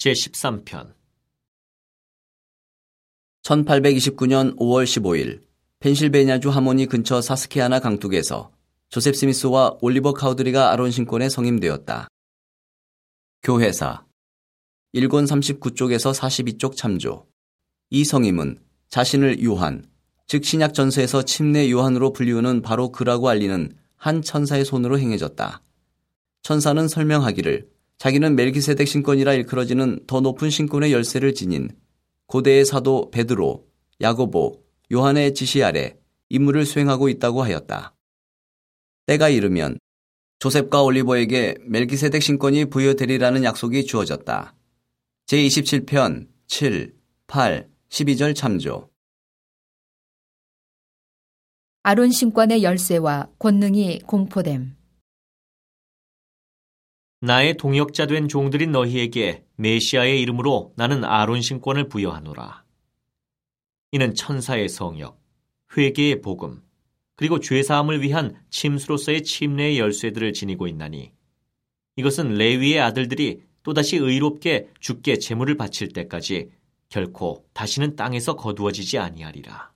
제13편 1829년 5월 15일 펜실베니아주 하모니 근처 사스케아나 강둑에서 조셉 스미스와 올리버 카우드리가 아론 신권에 성임되었다. 교회사 1권 39쪽에서 42쪽 참조. 이 성임은 자신을 요한, 즉 신약 전서에서 침례 요한으로 불리우는 바로 그라고 알리는 한 천사의 손으로 행해졌다. 천사는 설명하기를 자기는 멜기세덱 신권이라 일컬어지는 더 높은 신권의 열쇠를 지닌 고대의 사도 베드로, 야고보, 요한의 지시 아래 임무를 수행하고 있다고 하였다. 때가 이르면 조셉과 올리버에게 멜기세덱 신권이 부여되리라는 약속이 주어졌다. 제27편 7, 8, 12절 참조. 아론 신권의 열쇠와 권능이 공포됨. 나의 동역자 된 종들인 너희에게 메시아의 이름으로 나는 아론 신권을 부여하노라. 이는 천사의 성역, 회개의 복음, 그리고 죄사함을 위한 침수로서의 침례의 열쇠들을 지니고 있나니 이것은 레위의 아들들이 또다시 의롭게 주께 제물을 바칠 때까지 결코 다시는 땅에서 거두어지지 아니하리라.